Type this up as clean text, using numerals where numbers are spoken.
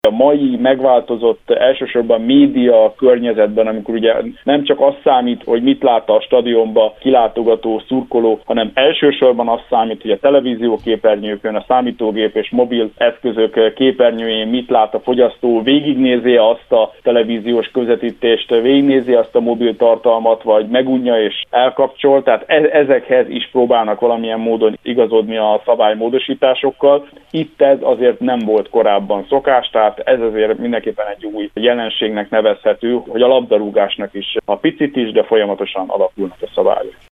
a mai megváltozott elsősorban média környezetben, amikor ugye nem csak az számít, hogy mit lát a stadionba kilátogató szurkoló, hanem elsősorban az számít, hogy a televízió képernyőkön, a számítógép és mobil eszközök képernyőjén mit lát a fogyasztó, végignézi azt a televíziós közvetítést, végignézi azt a mobil tartalmat, vagy megunja és elkapcsol, tehát ezekhez is próbálnak valamilyen módon igazodni a szabálymódosításokkal. Itt ez azért nem volt korábban szokás, tehát ez azért mindenképpen egy új jelenségnek nevezhető, hogy a labdarúgásnak is a picit is, de folyamatosan alakulnak a szabályok.